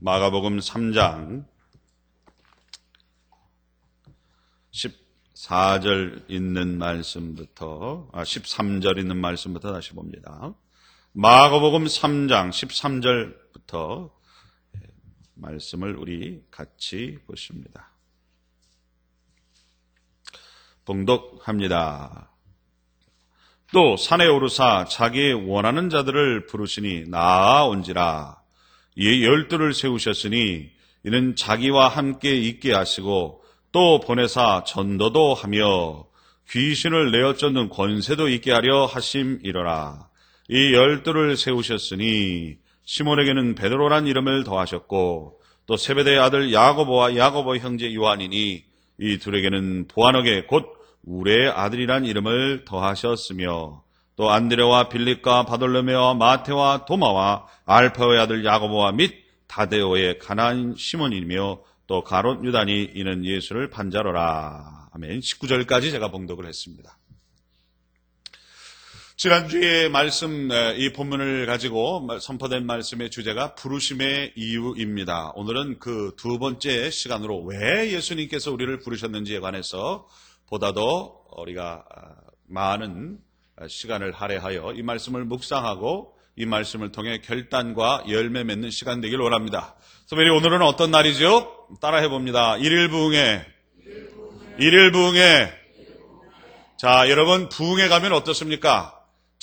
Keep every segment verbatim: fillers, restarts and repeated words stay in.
마가복음 삼 장 십사 절 있는 말씀부터, 아, 십삼 절 있는 말씀부터 다시 봅니다. 마가복음 삼 장 십삼 절부터 말씀을 우리 같이 보십니다. 봉독합니다. 또 산에 오르사 자기의 원하는 자들을 부르시니 나아온지라. 이에 열두를 세우셨으니 이는 자기와 함께 있게 하시고 또 보내사 전도도 하며 귀신을 내어 쫓는 권세도 있게 하려 하심이로라. 이 열두를 세우셨으니 시몬에게는 베드로란 이름을 더하셨고 또 세베대의 아들 야고보와 야고보 형제 요한이니 이 둘에게는 보아너게 곧 우레의 아들이란 이름을 더하셨으며 또 안드레와 빌립과 바돌로메와 마테와 도마와 알파오의 아들 야고보와 및 다데오의 가나안 시몬이며 또 가롯 유다니 이는 예수를 판자로라. 아멘. 십구 절까지 제가 봉독을 했습니다. 지난주에 말씀, 이 본문을 가지고 선포된 말씀의 주제가 부르심의 이유입니다. 오늘은 그 두 번째 시간으로 왜 예수님께서 우리를 부르셨는지에 관해서 보다 더 우리가 많은 시간을 할애하여 이 말씀을 묵상하고 이 말씀을 통해 결단과 열매 맺는 시간 되길 원합니다. 선배님, 오늘은 어떤 날이죠? 따라해 봅니다. 일일 부흥회. 일일 부흥회. 자, 여러분, 부흥회 가면 어떻습니까?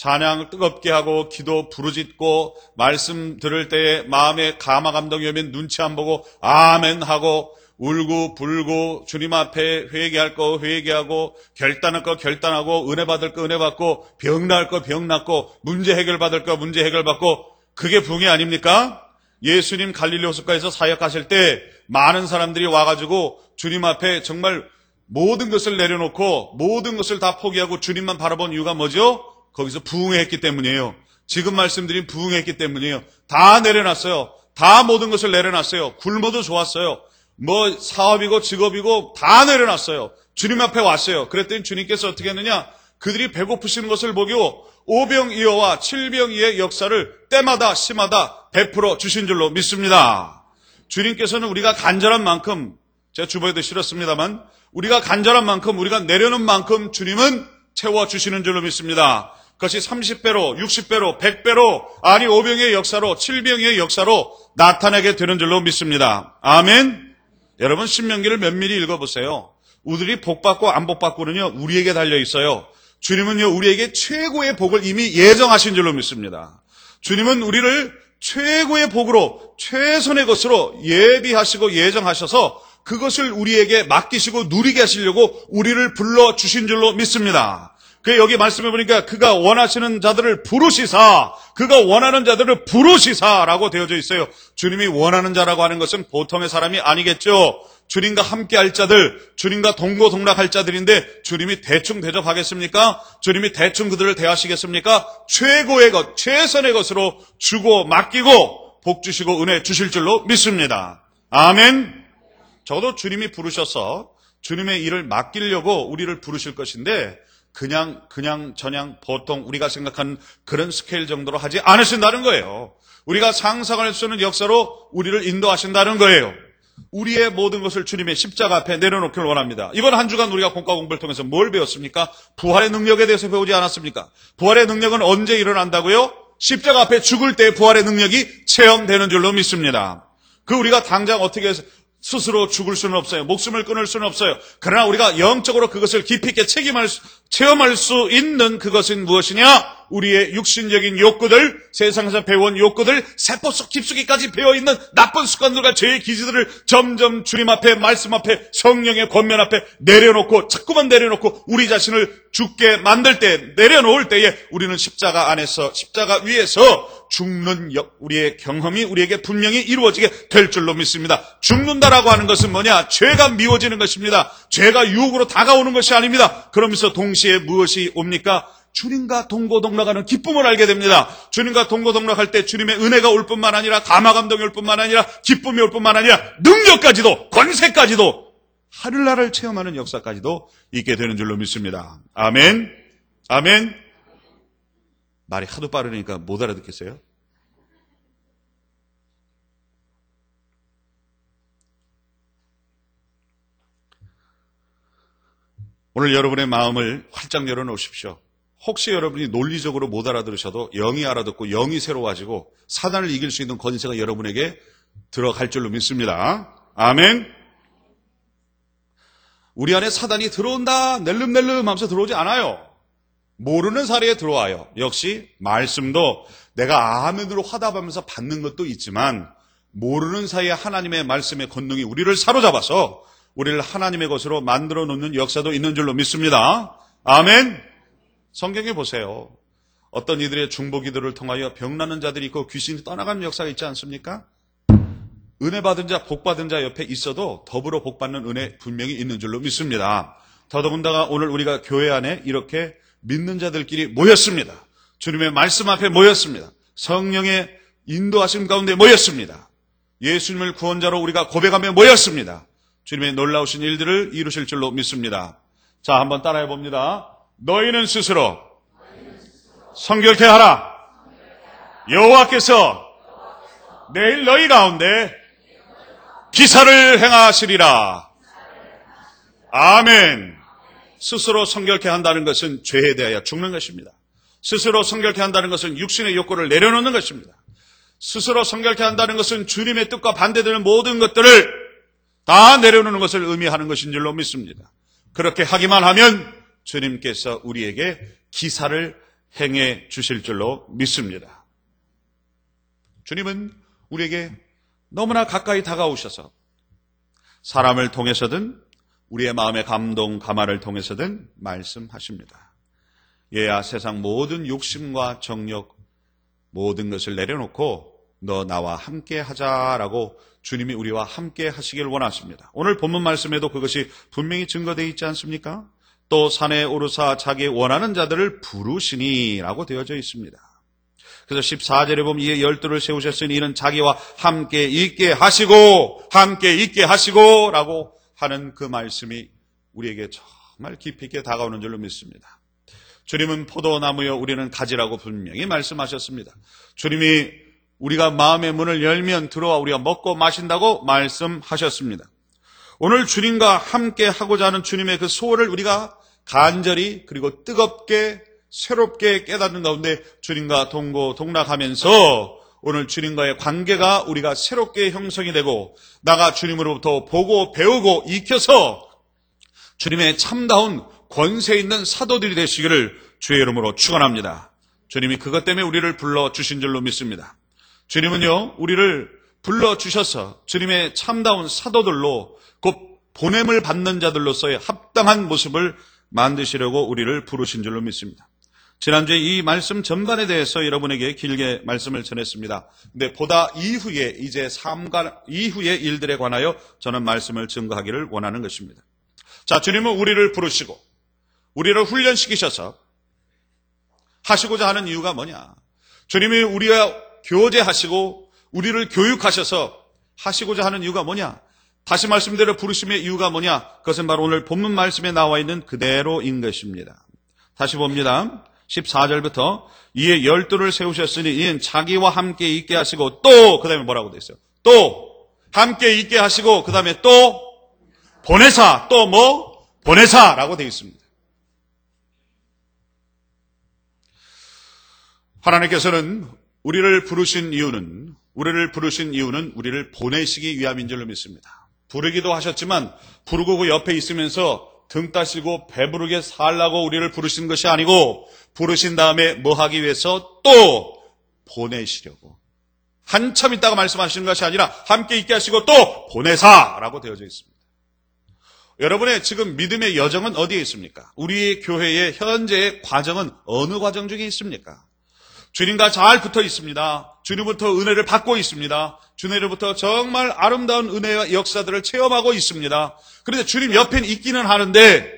찬양 뜨겁게 하고 기도 부르짖고 말씀 들을 때에 마음에 감화 감동이 오면 눈치 안 보고 아멘 하고 울고 불고 주님 앞에 회개할 거 회개하고 결단할 거 결단하고 은혜 받을 거 은혜 받고 병 나을 거 병 낫고 문제 해결 받을 거 문제 해결 받고, 그게 부흥회 아닙니까? 예수님 갈릴리 호숫가에서 사역하실 때 많은 사람들이 와가지고 주님 앞에 정말 모든 것을 내려놓고 모든 것을 다 포기하고 주님만 바라본 이유가 뭐죠? 거기서 부흥회했기 때문이에요. 지금 말씀드린 부흥회했기 때문이에요. 다 내려놨어요. 다 모든 것을 내려놨어요. 굶어도 좋았어요. 뭐 사업이고 직업이고 다 내려놨어요. 주님 앞에 왔어요. 그랬더니 주님께서 어떻게 했느냐? 그들이 배고프시는 것을 보고 오병이어와 칠병이의 역사를 때마다 시마다 베풀어 주신 줄로 믿습니다. 주님께서는 우리가 간절한 만큼, 제가 주보에도 실었습니다만, 우리가 간절한 만큼, 우리가 내려놓은 만큼 주님은 채워주시는 줄로 믿습니다. 그것이 삼십 배로, 육십 배로, 백 배로, 아니 오병이의 역사로, 칠병이의 역사로 나타나게 되는 줄로 믿습니다. 아멘. 여러분, 신명기를 면밀히 읽어보세요. 우리들이 복받고 안 복받고는요, 우리에게 달려있어요. 주님은요, 우리에게 최고의 복을 이미 예정하신 줄로 믿습니다. 주님은 우리를 최고의 복으로, 최선의 것으로 예비하시고 예정하셔서 그것을 우리에게 맡기시고 누리게 하시려고 우리를 불러주신 줄로 믿습니다. 그 여기 말씀해 보니까 그가 원하시는 자들을 부르시사, 그가 원하는 자들을 부르시사라고 되어져 있어요. 주님이 원하는 자라고 하는 것은 보통의 사람이 아니겠죠. 주님과 함께할 자들, 주님과 동고동락할 자들인데 주님이 대충 대접하겠습니까? 주님이 대충 그들을 대하시겠습니까? 최고의 것, 최선의 것으로 주고 맡기고 복 주시고 은혜 주실 줄로 믿습니다. 아멘. 적어도 주님이 부르셔서 주님의 일을 맡기려고 우리를 부르실 것인데 그냥 그냥 저냥 보통 우리가 생각하는 그런 스케일 정도로 하지 않으신다는 거예요. 우리가 상상할 수 있는 역사로 우리를 인도하신다는 거예요. 우리의 모든 것을 주님의 십자가 앞에 내려놓기를 원합니다. 이번 한 주간 우리가 공과 공부를 통해서 뭘 배웠습니까? 부활의 능력에 대해서 배우지 않았습니까? 부활의 능력은 언제 일어난다고요? 십자가 앞에 죽을 때 부활의 능력이 체험되는 줄로 믿습니다. 그 우리가 당장 어떻게 해서 스스로 죽을 수는 없어요. 목숨을 끊을 수는 없어요. 그러나 우리가 영적으로 그것을 깊이 있게 책임할 수, 체험할 수 있는 그것은 무엇이냐? 우리의 육신적인 욕구들, 세상에서 배운 욕구들, 세포 속 깊숙이까지 배어있는 나쁜 습관들과 죄의 기질들을 점점 주님 앞에, 말씀 앞에, 성령의 권면 앞에 내려놓고, 자꾸만 내려놓고 우리 자신을 죽게 만들 때, 내려놓을 때에 우리는 십자가 안에서, 십자가 위에서 죽는 우리의 경험이 우리에게 분명히 이루어지게 될 줄로 믿습니다. 죽는다라고 하는 것은 뭐냐? 죄가 미워지는 것입니다. 죄가 유혹으로 다가오는 것이 아닙니다. 그러면서 동시에 무엇이 옵니까? 주님과 동고동락하는 기쁨을 알게 됩니다. 주님과 동고동락할 때 주님의 은혜가 올 뿐만 아니라 감화 감동이 올 뿐만 아니라 기쁨이 올 뿐만 아니라 능력까지도, 권세까지도, 하늘나라를 체험하는 역사까지도 있게 되는 줄로 믿습니다. 아멘. 아멘. 말이 하도 빠르니까 못 알아듣겠어요? 오늘 여러분의 마음을 활짝 열어놓으십시오. 혹시 여러분이 논리적으로 못 알아들으셔도 영이 알아듣고 영이 새로워지고 사단을 이길 수 있는 권세가 여러분에게 들어갈 줄로 믿습니다. 아멘. 우리 안에 사단이 들어온다 낼름낼름 하면서 들어오지 않아요. 모르는 사이에 들어와요. 역시 말씀도 내가 아멘으로 화답하면서 받는 것도 있지만 모르는 사이에 하나님의 말씀의 권능이 우리를 사로잡아서 우리를 하나님의 것으로 만들어 놓는 역사도 있는 줄로 믿습니다. 아멘. 성경에 보세요. 어떤 이들의 중보기도를 통하여 병나는 자들이 있고 귀신이 떠나가는 역사가 있지 않습니까? 은혜 받은 자, 복 받은 자 옆에 있어도 더불어 복 받는 은혜 분명히 있는 줄로 믿습니다. 더더군다나 오늘 우리가 교회 안에 이렇게 믿는 자들끼리 모였습니다. 주님의 말씀 앞에 모였습니다. 성령의 인도하심 가운데 모였습니다. 예수님을 구원자로 우리가 고백하며 모였습니다. 주님의 놀라우신 일들을 이루실 줄로 믿습니다. 자, 한번 따라해 봅니다. 너희는 스스로 성결케 하라. 여호와께서 내일 너희 가운데 기사를 행하시리라. 아멘. 스스로 성결케 한다는 것은 죄에 대하여 죽는 것입니다. 스스로 성결케 한다는 것은 육신의 욕구를 내려놓는 것입니다. 스스로 성결케 한다는 것은 주님의 뜻과 반대되는 모든 것들을 다 내려놓는 것을 의미하는 것인 줄로 믿습니다. 그렇게 하기만 하면 주님께서 우리에게 기사를 행해 주실 줄로 믿습니다. 주님은 우리에게 너무나 가까이 다가오셔서 사람을 통해서든 우리의 마음의 감동, 감화를 통해서든 말씀하십니다. 얘야 세상 모든 욕심과 정욕 모든 것을 내려놓고 너 나와 함께 하자라고 주님이 우리와 함께 하시길 원하십니다. 오늘 본문 말씀에도 그것이 분명히 증거되어 있지 않습니까? 또 산에 오르사 자기 원하는 자들을 부르시니 라고 되어져 있습니다. 그래서 십사 절에 보면 이에 열두를 세우셨으니 이는 자기와 함께 있게 하시고 함께 있게 하시고 라고 하는 그 말씀이 우리에게 정말 깊이 있게 다가오는 줄로 믿습니다. 주님은 포도나무여 우리는 가지라고 분명히 말씀하셨습니다. 주님이 우리가 마음의 문을 열면 들어와 우리가 먹고 마신다고 말씀하셨습니다. 오늘 주님과 함께 하고자 하는 주님의 그 소원을 우리가 간절히 그리고 뜨겁게 새롭게 깨닫는 가운데 주님과 동고 동락하면서 오늘 주님과의 관계가 우리가 새롭게 형성이 되고 나가 주님으로부터 보고 배우고 익혀서 주님의 참다운 권세 있는 사도들이 되시기를 주의 이름으로 축원합니다. 주님이 그것 때문에 우리를 불러주신 줄로 믿습니다. 주님은요 우리를 불러주셔서 주님의 참다운 사도들로 곧 보냄을 받는 자들로서의 합당한 모습을 만드시려고 우리를 부르신 줄로 믿습니다. 지난주에 이 말씀 전반에 대해서 여러분에게 길게 말씀을 전했습니다. 근데 보다 이후에 이제 삶과 이후의 일들에 관하여 저는 말씀을 증거하기를 원하는 것입니다. 자, 주님은 우리를 부르시고 우리를 훈련시키셔서 하시고자 하는 이유가 뭐냐? 주님이 우리와 교제하시고 우리를 교육하셔서 하시고자 하는 이유가 뭐냐? 다시 말씀대로 부르심의 이유가 뭐냐? 그것은 바로 오늘 본문 말씀에 나와 있는 그대로인 것입니다. 다시 봅니다. 십사 절부터 이에 열두를 세우셨으니 이는 자기와 함께 있게 하시고 또 그 다음에 뭐라고 되어 있어요? 또 함께 있게 하시고 그 다음에 또 보내사 또 뭐? 보내사라고 되어 있습니다. 하나님께서는 우리를 부르신 이유는 우리를 부르신 이유는 우리를 보내시기 위함인 줄로 믿습니다. 부르기도 하셨지만 부르고 그 옆에 있으면서 등 따시고 배부르게 살라고 우리를 부르신 것이 아니고 부르신 다음에 뭐 하기 위해서 또 보내시려고 한참 있다가 말씀하시는 것이 아니라 함께 있게 하시고 또 보내사라고 되어져 있습니다. 여러분의 지금 믿음의 여정은 어디에 있습니까? 우리 교회의 현재의 과정은 어느 과정 중에 있습니까? 주님과 잘 붙어 있습니다. 주님부터 은혜를 받고 있습니다. 주님으로부터 정말 아름다운 은혜와 역사들을 체험하고 있습니다. 그런데 주님 옆엔 있기는 하는데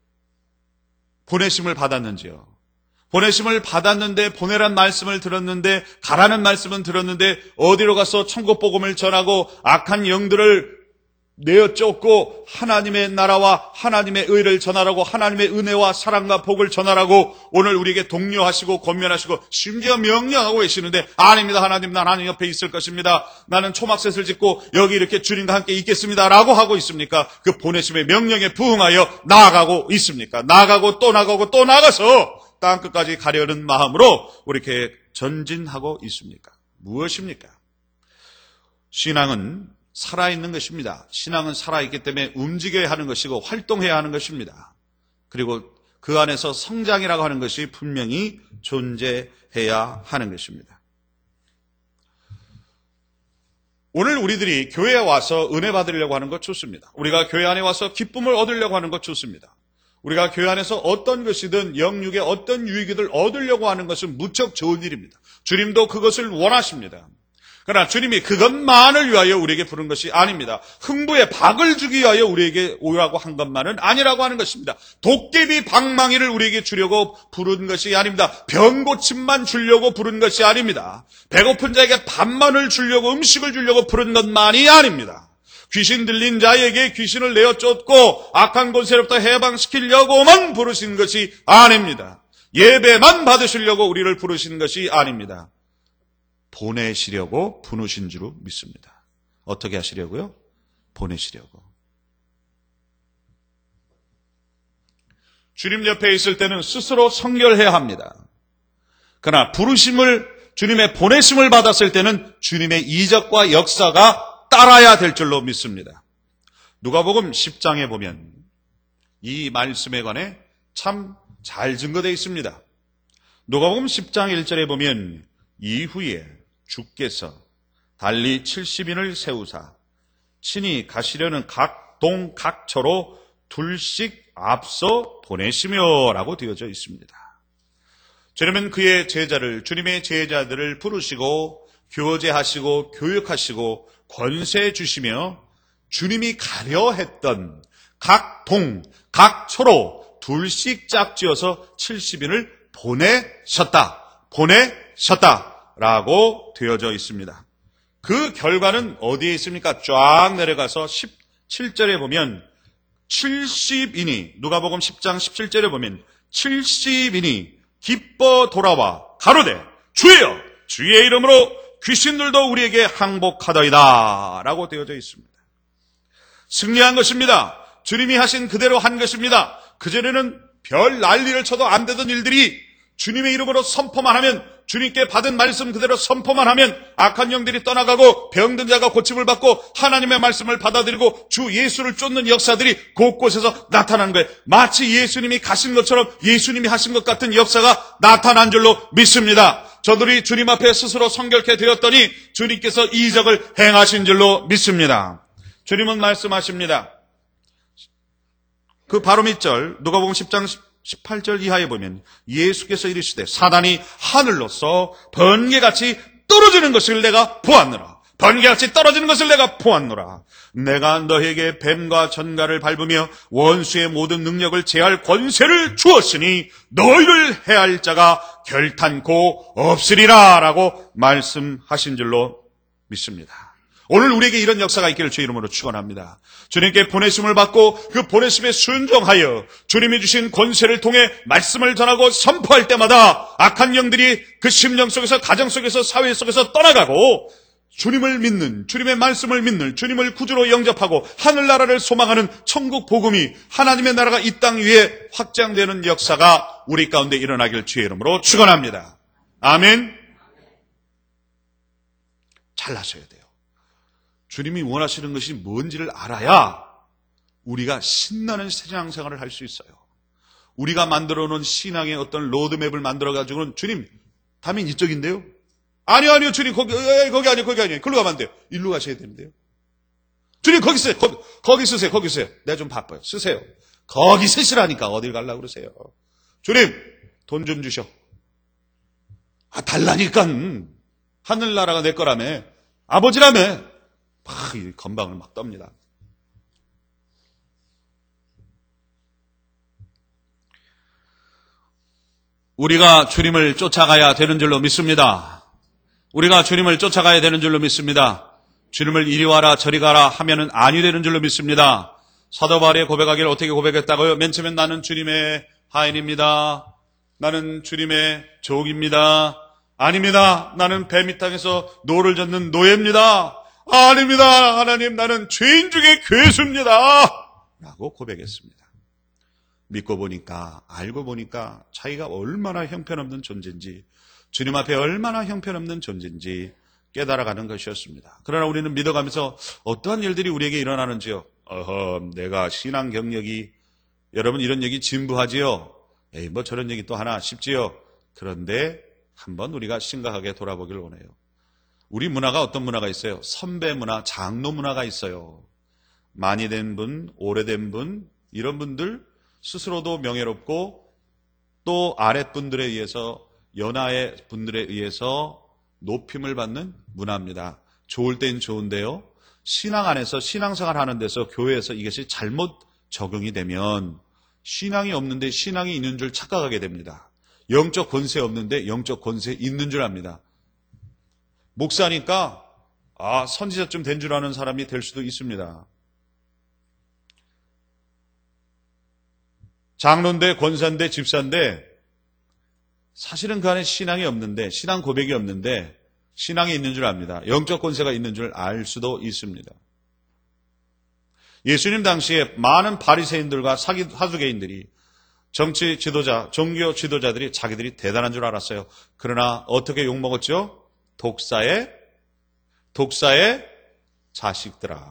보내심을 받았는지요? 보내심을 받았는데 보내란 말씀을 들었는데 가라는 말씀은 들었는데 어디로 가서 천국 복음을 전하고 악한 영들을 내어 쫓고 하나님의 나라와 하나님의 의를 전하라고, 하나님의 은혜와 사랑과 복을 전하라고 오늘 우리에게 독려하시고 권면하시고 심지어 명령하고 계시는데, 아닙니다, 하나님, 난 하나님 옆에 있을 것입니다, 나는 초막셋을 짓고 여기 이렇게 주님과 함께 있겠습니다 라고 하고 있습니까? 그 보내심의 명령에 부응하여 나아가고 있습니까? 나아가고 또 나가고 또 나가서 땅끝까지 가려는 마음으로 우리 이렇게 전진하고 있습니까? 무엇입니까? 신앙은 살아있는 것입니다. 신앙은 살아있기 때문에 움직여야 하는 것이고 활동해야 하는 것입니다. 그리고 그 안에서 성장이라고 하는 것이 분명히 존재해야 하는 것입니다. 오늘 우리들이 교회에 와서 은혜 받으려고 하는 것 좋습니다. 우리가 교회 안에 와서 기쁨을 얻으려고 하는 것 좋습니다. 우리가 교회 안에서 어떤 것이든 영육의 어떤 유익을 얻으려고 하는 것은 무척 좋은 일입니다. 주님도 그것을 원하십니다. 그러나 주님이 그것만을 위하여 우리에게 부른 것이 아닙니다. 흥부에 박을 주기 위하여 우리에게 오라고 한 것만은 아니라고 하는 것입니다. 도깨비 방망이를 우리에게 주려고 부른 것이 아닙니다. 병고침만 주려고 부른 것이 아닙니다. 배고픈 자에게 밥만을 주려고, 음식을 주려고 부른 것만이 아닙니다. 귀신 들린 자에게 귀신을 내어 쫓고 악한 권세로부터 해방시키려고만 부르신 것이 아닙니다. 예배만 받으시려고 우리를 부르신 것이 아닙니다. 보내시려고 부르신 줄로 믿습니다. 어떻게 하시려고요? 보내시려고. 주님 옆에 있을 때는 스스로 성결해야 합니다. 그러나 부르심을, 주님의 보내심을 받았을 때는 주님의 이적과 역사가 따라야 될 줄로 믿습니다. 누가복음 십 장에 보면 이 말씀에 관해 참 잘 증거되어 있습니다. 누가복음 십 장 일 절에 보면 이후에 주께서 달리 칠십 인을 세우사 친히 가시려는 각 동 각처로 둘씩 앞서 보내시며 라고 되어져 있습니다. 주님은 그의 제자를, 주님의 제자들을 부르시고 교제하시고 교육하시고 권세 주시며 주님이 가려 했던 각 동, 각 초로 둘씩 짝지어서 칠십 인을 보내셨다. 보내셨다. 라고 되어져 있습니다. 그 결과는 어디에 있습니까? 쫙 내려가서 십칠 절에 보면 칠십 인이, 누가복음 십 장 십칠 절에 보면 칠십 인이 기뻐 돌아와 가로되 주여, 주의 이름으로 귀신들도 우리에게 항복하더이다 라고 되어져 있습니다. 승리한 것입니다. 주님이 하신 그대로 한 것입니다. 그전에는 별 난리를 쳐도 안 되던 일들이 주님의 이름으로 선포만 하면, 주님께 받은 말씀 그대로 선포만 하면 악한 영들이 떠나가고 병든 자가 고침을 받고 하나님의 말씀을 받아들이고 주 예수를 쫓는 역사들이 곳곳에서 나타난 거예요. 마치 예수님이 가신 것처럼 예수님이 하신 것 같은 역사가 나타난 줄로 믿습니다. 저들이 주님 앞에 스스로 성결케 되었더니 주님께서 이적을 행하신 줄로 믿습니다. 주님은 말씀하십니다. 그 바로 밑절 누가복음 십 장 십팔 절 이하에 보면 예수께서 이르시되 사단이 하늘로서 번개같이 떨어지는 것을 내가 보았노라. 번개같이 떨어지는 것을 내가 보았노라. 내가 너에게 뱀과 전갈을 밟으며 원수의 모든 능력을 제할 권세를 주었으니 너희를 해할 자가 결탄코 없으리라 라고 말씀하신 줄로 믿습니다. 오늘 우리에게 이런 역사가 있기를 주의 이름으로 축원합니다. 주님께 보내심을 받고 그 보내심에 순종하여 주님이 주신 권세를 통해 말씀을 전하고 선포할 때마다 악한 영들이 그 심령 속에서, 가정 속에서, 사회 속에서 떠나가고 주님을 믿는, 주님의 말씀을 믿는, 주님을 구주로 영접하고 하늘나라를 소망하는 천국 복음이, 하나님의 나라가 이 땅 위에 확장되는 역사가 우리 가운데 일어나길 주의 이름으로 축원합니다. 아멘. 잘나셔야 돼요. 주님이 원하시는 것이 뭔지를 알아야 우리가 신나는 신앙생활을 할 수 있어요. 우리가 만들어 놓은 신앙의 어떤 로드맵을 만들어 가지고는 주님, 다민 이쪽인데요? 아니요, 아니요, 주님, 거기, 에이, 거기 아니에요, 거기 아니에요. 글로 가면 안 돼요. 일로 가셔야 되는데요. 주님, 거기 쓰세요. 거기, 거기 쓰세요, 거기 쓰세요. 내가 좀 바빠요. 쓰세요. 거기 쓰시라니까 어딜 가려고 그러세요. 주님, 돈 좀 주셔. 아, 달라니까. 하늘나라가 내 거라며. 아버지라며. 막 이 건방을 막 떱니다. 우리가 주님을 쫓아가야 되는 줄로 믿습니다. 우리가 주님을 쫓아가야 되는 줄로 믿습니다. 주님을 이리 와라 저리 가라 하면은 아니 되는 줄로 믿습니다. 사도 바울이 고백하기를 어떻게 고백했다고요? 맨 처음엔 나는 주님의 하인입니다. 나는 주님의 종입니다. 아닙니다. 나는 배 밑땅에서 노를 젓는 노예입니다. 아닙니다. 하나님, 나는 죄인 중에 괴수입니다. 라고 고백했습니다. 믿고 보니까, 알고 보니까 자기가 얼마나 형편없는 존재인지, 주님 앞에 얼마나 형편없는 존재인지 깨달아가는 것이었습니다. 그러나 우리는 믿어가면서 어떠한 일들이 우리에게 일어나는지요. 어허, 내가 신앙 경력이, 여러분 이런 얘기 진부하지요. 에이, 뭐 저런 얘기 또 하나 싶지요. 그런데 한번 우리가 심각하게 돌아보길 원해요. 우리 문화가 어떤 문화가 있어요? 선배 문화, 장로 문화가 있어요. 많이 된 분, 오래된 분, 이런 분들 스스로도 명예롭고 또 아랫분들에 의해서, 연하의 분들에 의해서 높임을 받는 문화입니다. 좋을 땐 좋은데요. 신앙 안에서 신앙생활 하는 데서 교회에서 이것이 잘못 적용이 되면 신앙이 없는데 신앙이 있는 줄 착각하게 됩니다. 영적 권세 없는데 영적 권세 있는 줄 압니다. 목사니까 아, 선지자쯤 된 줄 아는 사람이 될 수도 있습니다. 장로인데 권사인데 집사인데 사실은 그 안에 신앙이 없는데, 신앙 고백이 없는데 신앙이 있는 줄 압니다. 영적 권세가 있는 줄 알 수도 있습니다. 예수님 당시에 많은 바리새인들과 사기 사두개인들이, 정치 지도자, 종교 지도자들이 자기들이 대단한 줄 알았어요. 그러나 어떻게 욕먹었죠? 독사의 독사의 자식들아,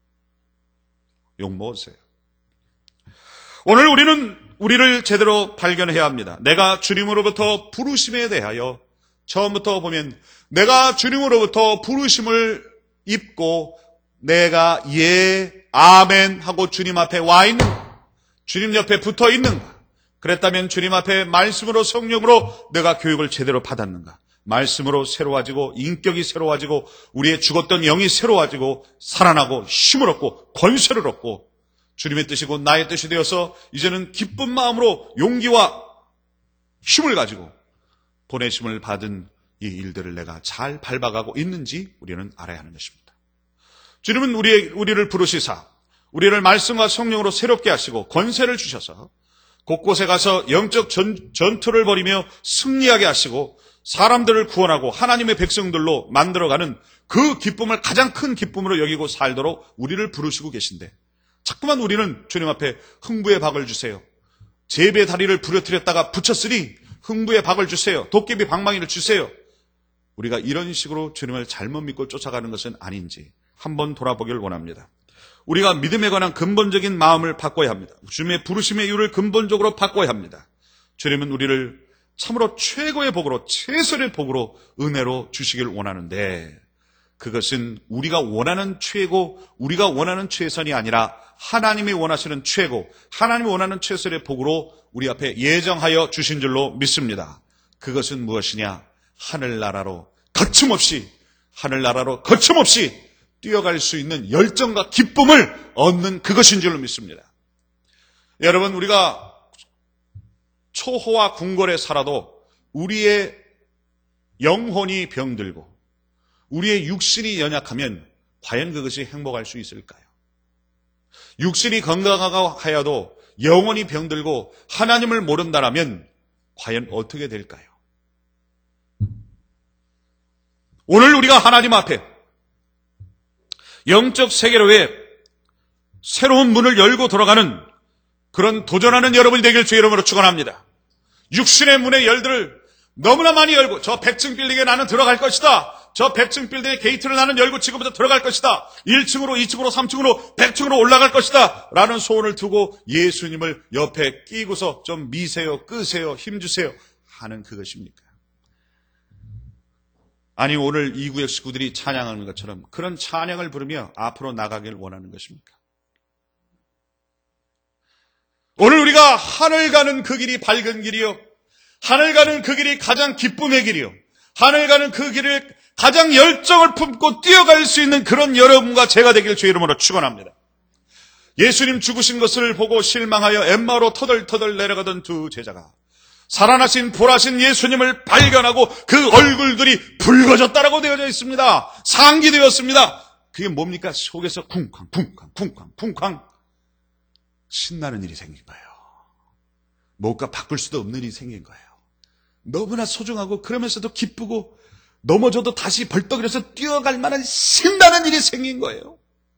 욕먹었어요. 오늘 우리는 우리를 제대로 발견해야 합니다. 내가 주님으로부터 부르심에 대하여, 처음부터 보면 내가 주님으로부터 부르심을 입고 내가 예, 아멘 하고 주님 앞에 와 있는가? 주님 옆에 붙어 있는가? 그랬다면 주님 앞에 말씀으로, 성령으로 내가 교육을 제대로 받았는가? 말씀으로 새로워지고 인격이 새로워지고 우리의 죽었던 영이 새로워지고 살아나고 힘을 얻고 권세를 얻고 주님의 뜻이 곧 나의 뜻이 되어서 이제는 기쁜 마음으로 용기와 힘을 가지고 보내심을 받은 이 일들을 내가 잘 밟아가고 있는지 우리는 알아야 하는 것입니다. 주님은 우리, 우리를 부르시사 우리를 말씀과 성령으로 새롭게 하시고 권세를 주셔서 곳곳에 가서 영적 전, 전투를 벌이며 승리하게 하시고 사람들을 구원하고 하나님의 백성들로 만들어가는 그 기쁨을 가장 큰 기쁨으로 여기고 살도록 우리를 부르시고 계신데, 자꾸만 우리는 주님 앞에 흥부의 박을 주세요. 제비의 다리를 부러뜨렸다가 붙였으니 흥부의 박을 주세요. 도깨비 방망이를 주세요. 우리가 이런 식으로 주님을 잘못 믿고 쫓아가는 것은 아닌지 한번 돌아보길 원합니다. 우리가 믿음에 관한 근본적인 마음을 바꿔야 합니다. 주님의 부르심의 이유를 근본적으로 바꿔야 합니다. 주님은 우리를 참으로 최고의 복으로, 최선의 복으로, 은혜로 주시길 원하는데, 그것은 우리가 원하는 최고, 우리가 원하는 최선이 아니라 하나님이 원하시는 최고, 하나님이 원하는 최선의 복으로 우리 앞에 예정하여 주신 줄로 믿습니다. 그것은 무엇이냐? 하늘나라로 거침없이, 하늘나라로 거침없이 뛰어갈 수 있는 열정과 기쁨을 얻는 그것인 줄로 믿습니다. 여러분, 우리가 초호화 궁궐에 살아도 우리의 영혼이 병들고 우리의 육신이 연약하면 과연 그것이 행복할 수 있을까요? 육신이 건강하고 하여도 영혼이 병들고 하나님을 모른다라면 과연 어떻게 될까요? 오늘 우리가 하나님 앞에 영적 세계로의 새로운 문을 열고 돌아가는 그런 도전하는 여러분이 되길 주의 이름으로 축원합니다. 육신의 문의 열들을 너무나 많이 열고, 저 백 층 빌딩에 나는 들어갈 것이다. 저 백 층 빌딩의 게이트를 나는 열고 지금부터 들어갈 것이다. 일 층으로, 이 층으로, 삼 층으로, 백 층으로 올라갈 것이다. 라는 소원을 두고 예수님을 옆에 끼고서 좀 미세요, 끄세요, 힘주세요 하는 그것입니까? 아니, 오늘 이 구역 식구들이 찬양하는 것처럼 그런 찬양을 부르며 앞으로 나가길 원하는 것입니까? 오늘 우리가 하늘 가는 그 길이 밝은 길이요, 하늘 가는 그 길이 가장 기쁨의 길이요, 하늘 가는 그 길을 가장 열정을 품고 뛰어갈 수 있는 그런 여러분과 제가 되길 주의 이름으로 축원합니다. 예수님 죽으신 것을 보고 실망하여 엠마오로 터덜터덜 내려가던 두 제자가 살아나신 보라신 예수님을 발견하고 그 얼굴들이 붉어졌다라고 되어져 있습니다. 상기되었습니다. 그게 뭡니까? 속에서 쿵쾅 쿵쾅 쿵쾅 쿵쾅 신나는 일이 생긴 거예요. 뭔가 바꿀 수도 없는 일이 생긴 거예요. 너무나 소중하고 그러면서도 기쁘고 넘어져도 다시 벌떡 일어서 뛰어갈 만한 신나는 일이 생긴 거예요.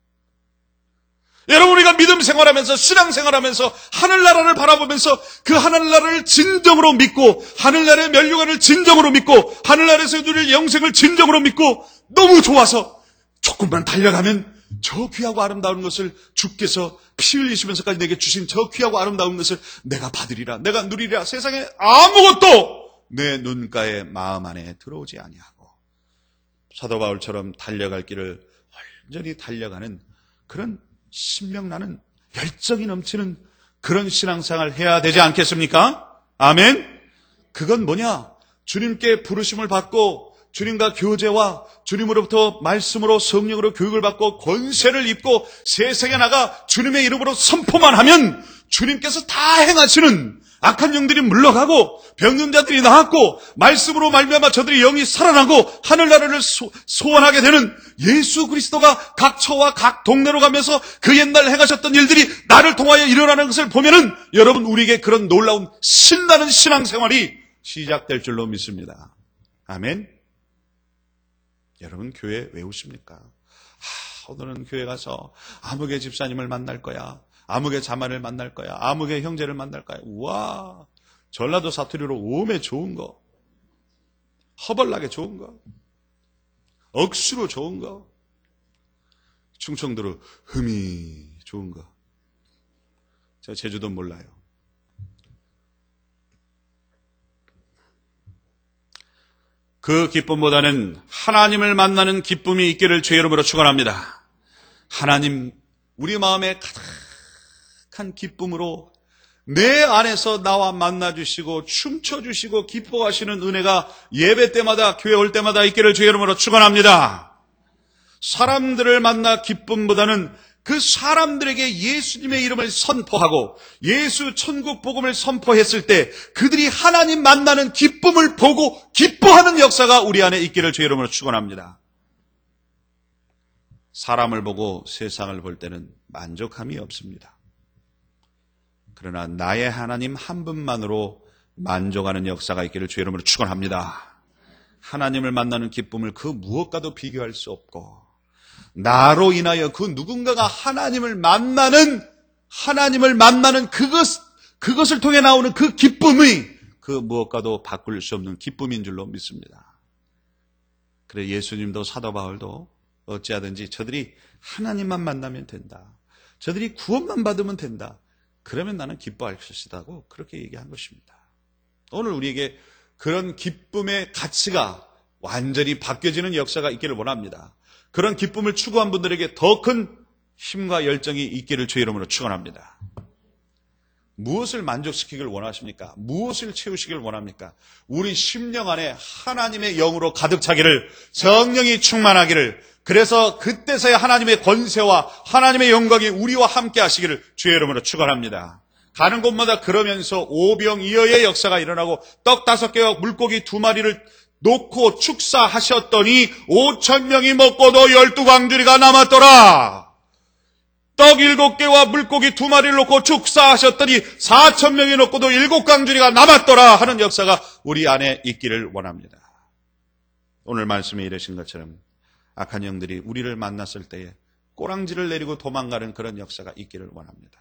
여러분, 우리가 믿음 생활하면서 신앙 생활하면서 하늘나라를 바라보면서 그 하늘나라를 진정으로 믿고 하늘나라의 멸류관을 진정으로 믿고 하늘나라에서 누릴 영생을 진정으로 믿고 너무 좋아서 조금만 달려가면 저 귀하고 아름다운 것을 주께서 피 흘리시면서까지 내게 주신 저 귀하고 아름다운 것을 내가 받으리라, 내가 누리리라. 세상에 아무것도 내 눈가에 마음 안에 들어오지 아니하고 사도 바울처럼 달려갈 길을 완전히 달려가는 그런 신명나는 열정이 넘치는 그런 신앙생활을 해야 되지 않겠습니까? 아멘. 그건 뭐냐? 주님께 부르심을 받고 주님과 교제와 주님으로부터 말씀으로 성령으로 교육을 받고 권세를 입고 세상에 나가 주님의 이름으로 선포만 하면 주님께서 다 행하시는 악한 영들이 물러가고 병든 자들이 나았고 말씀으로 말미암아 저들이 영이 살아나고 하늘나라를 소, 소원하게 되는 예수 그리스도가 각 처와 각 동네로 가면서 그 옛날 행하셨던 일들이 나를 통하여 일어나는 것을 보면은 여러분, 우리에게 그런 놀라운 신나는 신앙생활이 시작될 줄로 믿습니다. 아멘. 여러분, 교회 왜 오십니까? 하, 오늘은 교회 가서 아무개 집사님을 만날 거야, 아무개 자매를 만날 거야, 아무개 형제를 만날 거야. 우와, 전라도 사투리로 오메 좋은 거, 허벌나게 좋은 거, 억수로 좋은 거, 충청도로 흠이 좋은 거. 제가 제주도 몰라요. 그 기쁨보다는 하나님을 만나는 기쁨이 있기를 주의 이름으로 축원합니다. 하나님, 우리 마음에 가득한 기쁨으로 내 안에서 나와 만나주시고 춤춰주시고 기뻐하시는 은혜가 예배 때마다, 교회 올 때마다 있기를 주의 이름으로 축원합니다. 사람들을 만나 기쁨보다는 그 사람들에게 예수님의 이름을 선포하고 예수 천국 복음을 선포했을 때 그들이 하나님 만나는 기쁨을 보고 기뻐하는 역사가 우리 안에 있기를 주의 이름으로 축원합니다. 사람을 보고 세상을 볼 때는 만족함이 없습니다. 그러나 나의 하나님 한 분만으로 만족하는 역사가 있기를 주의 이름으로 축원합니다. 하나님을 만나는 기쁨을 그 무엇과도 비교할 수 없고 나로 인하여 그 누군가가 하나님을 만나는 하나님을 만나는 그것, 그것을 통해 나오는 그 기쁨이 그 무엇과도 바꿀 수 없는 기쁨인 줄로 믿습니다. 그래, 예수님도 사도 바울도 어찌하든지 저들이 하나님만 만나면 된다, 저들이 구원만 받으면 된다, 그러면 나는 기뻐할 것이다고 그렇게 얘기한 것입니다. 오늘 우리에게 그런 기쁨의 가치가 완전히 바뀌어지는 역사가 있기를 원합니다. 그런 기쁨을 추구한 분들에게 더 큰 힘과 열정이 있기를 주의 이름으로 축원합니다. 무엇을 만족시키길 원하십니까? 무엇을 채우시길 원합니까? 우리 심령 안에 하나님의 영으로 가득 차기를, 성령이 충만하기를, 그래서 그때서야 하나님의 권세와 하나님의 영광이 우리와 함께 하시기를 주의 이름으로 축원합니다. 가는 곳마다 그러면서 오병이어의 역사가 일어나고 떡 다섯 개와 물고기 두 마리를 놓고 축사하셨더니 오천 명이 먹고도 열두 광주리가 남았더라. 떡 일곱 개와 물고기 두 마리를 놓고 축사하셨더니 사천 명이 먹고도 일곱 광주리가 남았더라 하는 역사가 우리 안에 있기를 원합니다. 오늘 말씀에 이르신 것처럼 악한 영들이 우리를 만났을 때에 꼬랑지를 내리고 도망가는 그런 역사가 있기를 원합니다.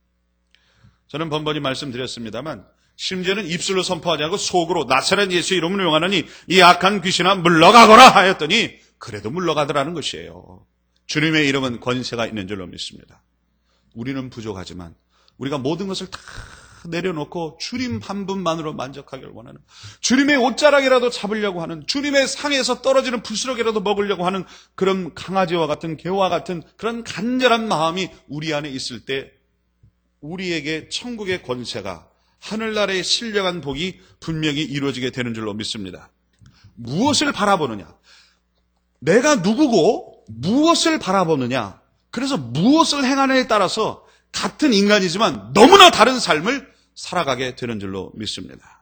저는 번번이 말씀드렸습니다만 심지어는 입술로 선포하지 않고 속으로 나사렛 예수 이름으로 용하노니 이 악한 귀신아 물러가거라 하였더니 그래도 물러가더라는 것이에요. 주님의 이름은 권세가 있는 줄로 믿습니다. 우리는 부족하지만 우리가 모든 것을 다 내려놓고 주님 한 분만으로 만족하기를 원하는, 주님의 옷자락이라도 잡으려고 하는, 주님의 상에서 떨어지는 부스러기라도 먹으려고 하는 그런 강아지와 같은 개와 같은 그런 간절한 마음이 우리 안에 있을 때 우리에게 천국의 권세가, 하늘나라의 신령한 복이 분명히 이루어지게 되는 줄로 믿습니다. 무엇을 바라보느냐? 내가 누구고 무엇을 바라보느냐? 그래서 무엇을 행하느냐에 따라서 같은 인간이지만 너무나 다른 삶을 살아가게 되는 줄로 믿습니다.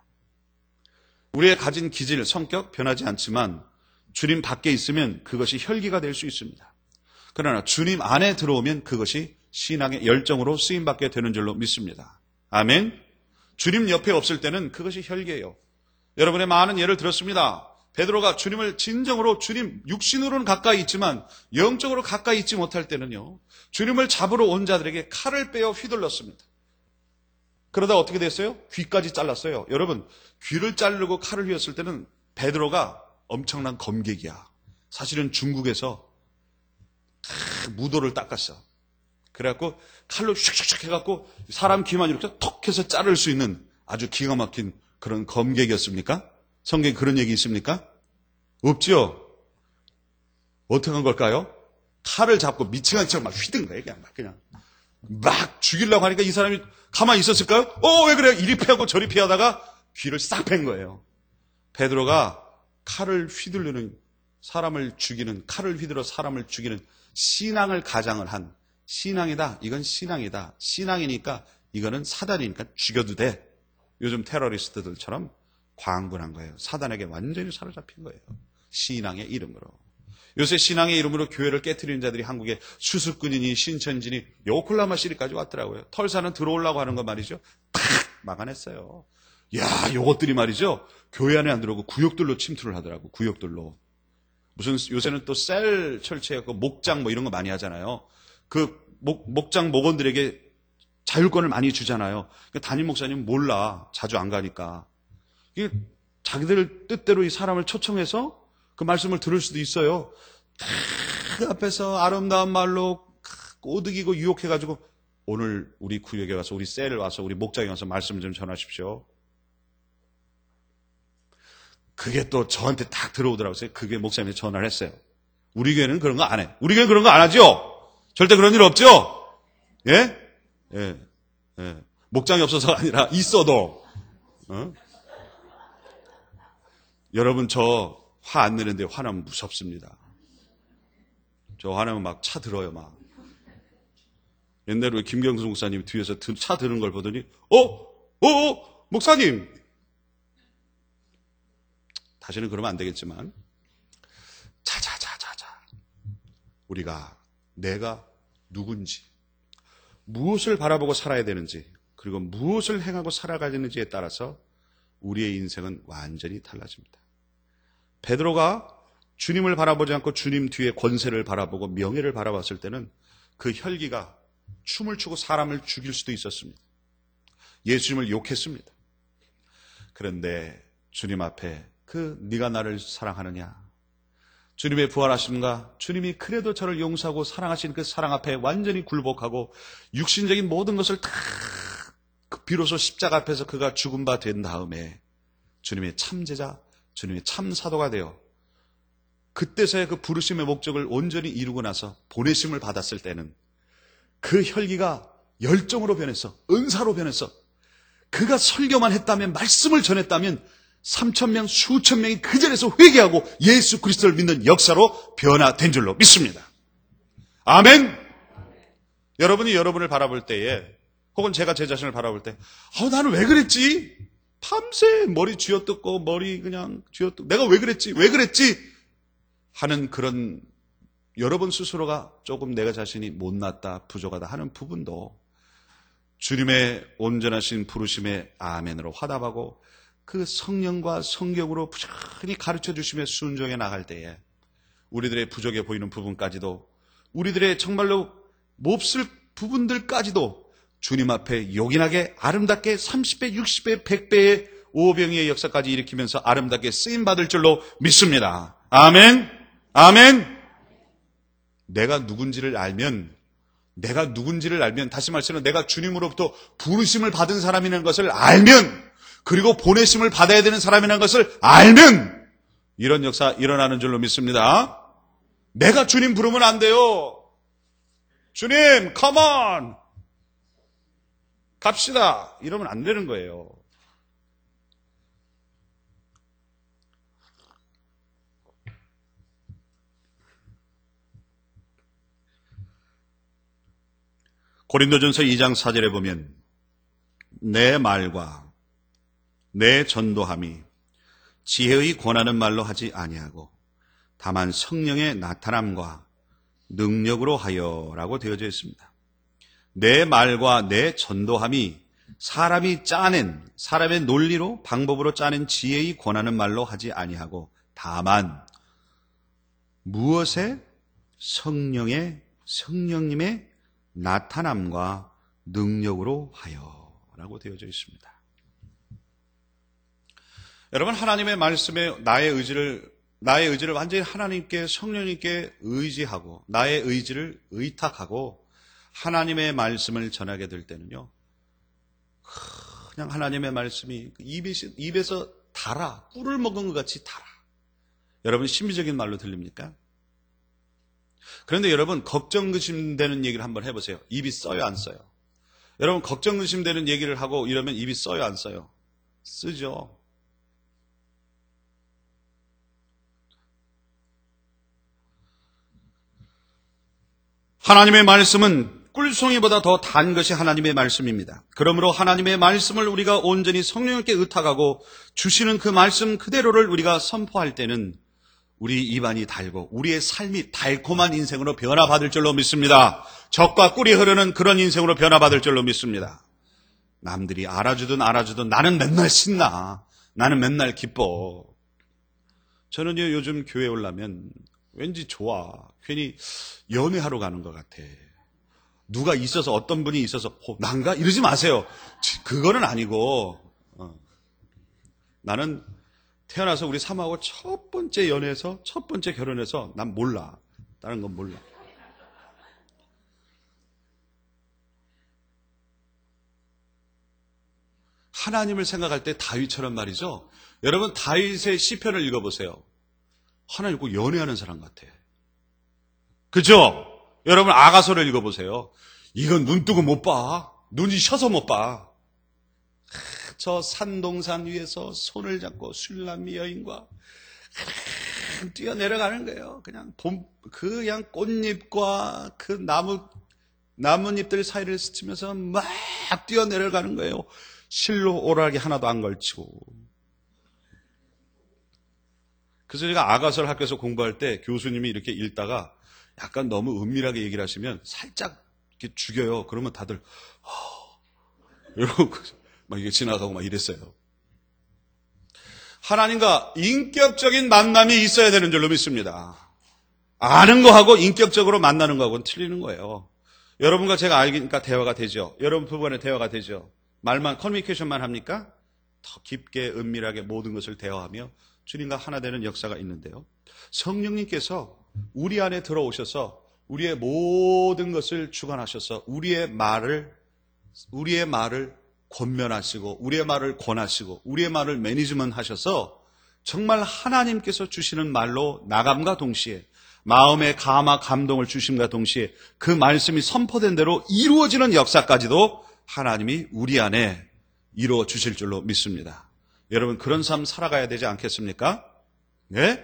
우리의 가진 기질, 성격 변하지 않지만 주님 밖에 있으면 그것이 혈기가 될 수 있습니다. 그러나 주님 안에 들어오면 그것이 신앙의 열정으로 쓰임받게 되는 줄로 믿습니다. 아멘. 주님 옆에 없을 때는 그것이 혈기예요. 여러분의 많은 예를 들었습니다. 베드로가 주님을 진정으로 주님 육신으로는 가까이 있지만 영적으로 가까이 있지 못할 때는요, 주님을 잡으러 온 자들에게 칼을 빼어 휘둘렀습니다. 그러다 어떻게 됐어요? 귀까지 잘랐어요. 여러분, 귀를 자르고 칼을 휘었을 때는 베드로가 엄청난 검객이야. 사실은 중국에서 무도를 닦았어. 그래갖고 칼로 슉슉슉 해갖고 사람 귀만 이렇게 톡 해서 자를 수 있는 아주 기가 막힌 그런 검객이었습니까? 성경에 그런 얘기 있습니까? 없지요. 어떻게 한 걸까요? 칼을 잡고 미친아이처럼 막 휘든 거예요. 그냥 막 그냥 막 죽이려고 하니까 이 사람이 가만히 있었을까요? 어, 왜 그래? 이리 피하고 저리 피하다가 귀를 싹 팬 거예요. 베드로가 칼을 휘두르는, 사람을 죽이는, 칼을 휘둘러 사람을 죽이는 신앙을 가장을 한 신앙이다. 이건 신앙이다. 신앙이니까 이거는 사단이니까 죽여도 돼. 요즘 테러리스트들처럼 광분한 거예요. 사단에게 완전히 사로잡힌 거예요. 신앙의 이름으로. 요새 신앙의 이름으로 교회를 깨트리는 자들이 한국에 수습군이니 신천지니 오클라호마 시리까지 왔더라고요. 털사는 들어오려고 하는 거 말이죠. 탁 막아냈어요. 야, 요것들이 말이죠. 교회 안에 안 들어오고 구역들로 침투를 하더라고. 구역들로. 무슨 요새는 또 셀 철치해갖고 목장 뭐 이런 거 많이 하잖아요. 그 목, 목장 목원들에게 자율권을 많이 주잖아요. 그러니까 담임 목사님은 몰라. 자주 안 가니까. 이게 자기들 뜻대로 이 사람을 초청해서 그 말씀을 들을 수도 있어요. 그 앞에서 아름다운 말로 꼬드기고 유혹해가지고 오늘 우리 구역에 와서 우리 셀에 와서 우리 목장에 와서 말씀 좀 전하십시오. 그게 또 저한테 딱 들어오더라고요. 그게 목사님이 전화를 했어요. 우리 교회는 그런 거 안 해. 우리 교회 그런 거 안 하죠? 절대 그런 일 없죠? 예? 예. 예. 목장이 없어서가 아니라 있어도. 어? 여러분, 저 화 안 내는데 화나면 무섭습니다. 저 화나면 막 차 들어요, 막. 옛날에 김경수 목사님 뒤에서 차 드는 걸 보더니, 어? 어? 어? 목사님! 다시는 그러면 안 되겠지만, 자자자자자. 우리가, 내가 누군지, 무엇을 바라보고 살아야 되는지, 그리고 무엇을 행하고 살아가야 되는지에 따라서 우리의 인생은 완전히 달라집니다. 베드로가 주님을 바라보지 않고 주님 뒤에 권세를 바라보고 명예를 바라봤을 때는 그 혈기가 춤을 추고 사람을 죽일 수도 있었습니다. 예수님을 욕했습니다. 그런데 주님 앞에 그 네가 나를 사랑하느냐, 주님의 부활하심과 주님이 그래도 저를 용서하고 사랑하신 그 사랑 앞에 완전히 굴복하고 육신적인 모든 것을 다 비로소 십자가 앞에서 그가 죽은 바 된 다음에 주님의 참제자, 주님의 참 사도가 되어 그때서야 그 부르심의 목적을 온전히 이루고 나서 보내심을 받았을 때는 그 혈기가 열정으로 변했어. 은사로 변했어. 그가 설교만 했다면, 말씀을 전했다면 삼천 명, 수천 명이 그 자리에서 회개하고 예수 그리스도를 믿는 역사로 변화된 줄로 믿습니다. 아멘. 여러분이 여러분을 바라볼 때에, 혹은 제가 제 자신을 바라볼 때, 아, 나는 왜 그랬지? 밤새 머리 쥐어뜯고 머리 그냥 쥐어뜯고 내가 왜 그랬지? 왜 그랬지? 하는 그런 여러분 스스로가 조금 내가 자신이 못났다, 부족하다 하는 부분도 주님의 온전하신 부르심의 아멘으로 화답하고 그 성령과 성경으로 부지런히 가르쳐 주시며 순종해 나갈 때에 우리들의 부족해 보이는 부분까지도, 우리들의 정말로 몹쓸 부분들까지도 주님 앞에 요긴하게 아름답게 삼십 배, 육십 배, 백 배의 오병이의 역사까지 일으키면서 아름답게 쓰임받을 줄로 믿습니다. 아멘. 아멘. 내가 누군지를 알면, 내가 누군지를 알면, 다시 말해서 내가 주님으로부터 부르심을 받은 사람이라는 것을 알면, 그리고 보내심을 받아야 되는 사람이라는 것을 알면 이런 역사 일어나는 줄로 믿습니다. 내가 주님 부르면 안 돼요. 주님, come on! 갑시다. 이러면 안 되는 거예요. 고린도전서 이 장 사 절에 보면 내 말과 내 전도함이 지혜의 권하는 말로 하지 아니하고 다만 성령의 나타남과 능력으로 하여라고 되어져 있습니다. 내 말과 내 전도함이 사람이 짜낸, 사람의 논리로 방법으로 짜낸 지혜의 권하는 말로 하지 아니하고 다만 무엇에? 성령의, 성령님의 나타남과 능력으로 하여라고 되어져 있습니다. 여러분, 하나님의 말씀에 나의 의지를 나의 의지를 완전히 하나님께, 성령님께 의지하고 나의 의지를 의탁하고 하나님의 말씀을 전하게 될 때는요, 그냥 하나님의 말씀이 입에서, 입에서 달아, 꿀을 먹은 것 같이 달아. 여러분, 신비적인 말로 들립니까? 그런데 여러분, 걱정 의심되는 얘기를 한번 해보세요. 입이 써요, 안 써요? 여러분, 걱정 의심되는 얘기를 하고 이러면 입이 써요, 안 써요? 쓰죠. 하나님의 말씀은 꿀송이보다 더 단 것이 하나님의 말씀입니다. 그러므로 하나님의 말씀을 우리가 온전히 성령님께 의탁하고 주시는 그 말씀 그대로를 우리가 선포할 때는 우리 입안이 달고 우리의 삶이 달콤한 인생으로 변화받을 줄로 믿습니다. 젖과 꿀이 흐르는 그런 인생으로 변화받을 줄로 믿습니다. 남들이 알아주든 알아주든 나는 맨날 신나. 나는 맨날 기뻐. 저는요, 요즘 교회 오려면 왠지 좋아. 괜히 연애하러 가는 것 같아. 누가 있어서, 어떤 분이 있어서 어, 난가? 이러지 마세요. 그거는 아니고 어. 나는 태어나서 우리 사모하고 첫 번째 연애에서 첫 번째 결혼해서 난 몰라. 다른 건 몰라. 하나님을 생각할 때 다윗처럼 말이죠. 여러분, 다윗의 시편을 읽어보세요. 하나님 꼭 연애하는 사람 같아. 그죠? 여러분, 아가서를 읽어보세요. 이건 눈 뜨고 못 봐. 눈이 셔서 못 봐. 저 산동산 위에서 손을 잡고 술람미 여인과 뛰어내려가는 거예요. 그냥 봄, 그냥 꽃잎과 그 나무, 나뭇잎들 사이를 스치면서 막 뛰어내려가는 거예요. 실로 오락이 하나도 안 걸치고. 그래서 제가 아가서를 학교에서 공부할 때 교수님이 이렇게 읽다가 약간 너무 은밀하게 얘기를 하시면 살짝 이렇게 죽여요. 그러면 다들 허, 이러고 막 이게 지나가고 막 이랬어요. 하나님과 인격적인 만남이 있어야 되는 줄로 믿습니다. 아는 거하고 인격적으로 만나는 거하고는 틀리는 거예요. 여러분과 제가 알기니까 대화가 되죠. 여러분 부부간에 대화가 되죠. 말만, 커뮤니케이션만 합니까? 더 깊게 은밀하게 모든 것을 대화하며 주님과 하나 되는 역사가 있는데요. 성령님께서 우리 안에 들어오셔서 우리의 모든 것을 주관하셔서 우리의 말을 우리의 말을 권면하시고 우리의 말을 권하시고 우리의 말을 매니지먼트 하셔서 정말 하나님께서 주시는 말로 나감과 동시에 마음의 감화 감동을 주심과 동시에 그 말씀이 선포된 대로 이루어지는 역사까지도 하나님이 우리 안에 이루어 주실 줄로 믿습니다. 여러분, 그런 삶 살아가야 되지 않겠습니까? 네?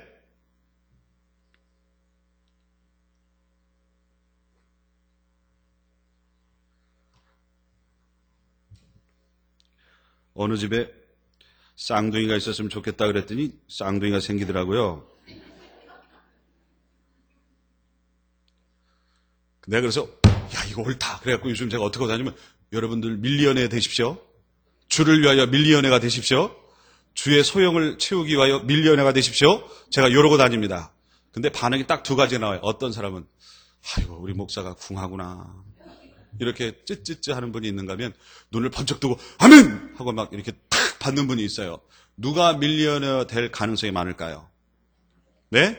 어느 집에 쌍둥이가 있었으면 좋겠다 그랬더니 쌍둥이가 생기더라고요. 내가 그래서 야, 이거 옳다. 그래갖고 요즘 제가 어떻게 하냐면 여러분들 밀리언에 되십시오. 주를 위하여 밀리언회가 되십시오. 주의 소용을 채우기 위하여 밀리언회가 되십시오. 제가 이러고 다닙니다. 근데 반응이 딱 두 가지 나와요. 어떤 사람은 아이고 우리 목사가 궁하구나 이렇게 찌찌찌 하는 분이 있는가 하면 눈을 번쩍 뜨고 아멘! 하고 막 이렇게 탁 받는 분이 있어요. 누가 밀리언회가 될 가능성이 많을까요? 네?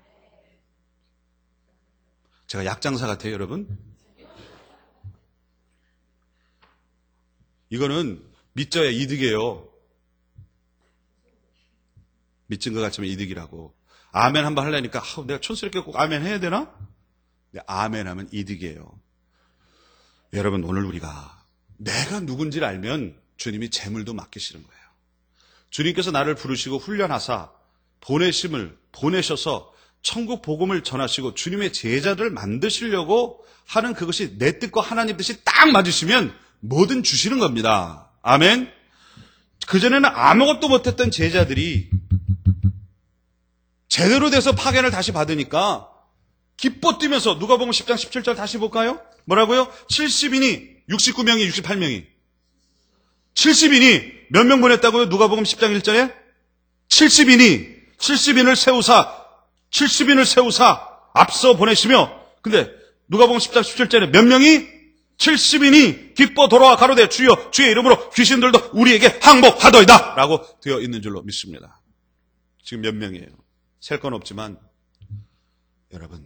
제가 약장사 같아요, 여러분? 이거는 믿져야 이득이에요. 믿진 것 같지만 이득이라고. 아멘 한번 하려니까 아, 내가 촌스럽게 꼭 아멘 해야 되나? 네, 아멘 하면 이득이에요. 여러분, 오늘 우리가 내가 누군지를 알면 주님이 재물도 맡기시는 거예요. 주님께서 나를 부르시고 훈련하사 보내심을 보내셔서 천국 복음을 전하시고 주님의 제자들을 만드시려고 하는 그것이 내 뜻과 하나님 뜻이 딱 맞으시면 뭐든 주시는 겁니다. 아멘. 그전에는 아무것도 못했던 제자들이 제대로 돼서 파견을 다시 받으니까 기뻐 뛰면서 누가복음 십 장 십칠 절 다시 볼까요? 뭐라고요? 칠십 인이 육십구 명이 육십팔 명이 칠십 인이 몇 명 보냈다고요? 누가복음 십 장 일 절에 칠십 인이 칠십 인을 세우사 칠십 인을 세우사 앞서 보내시며 근데 누가복음 십 장 십칠 절에 몇 명이 칠십 인이 기뻐 돌아와 가로되 주여 주의 이름으로 귀신들도 우리에게 항복하더이다 라고 되어 있는 줄로 믿습니다. 지금 몇 명이에요? 셀 건 없지만 여러분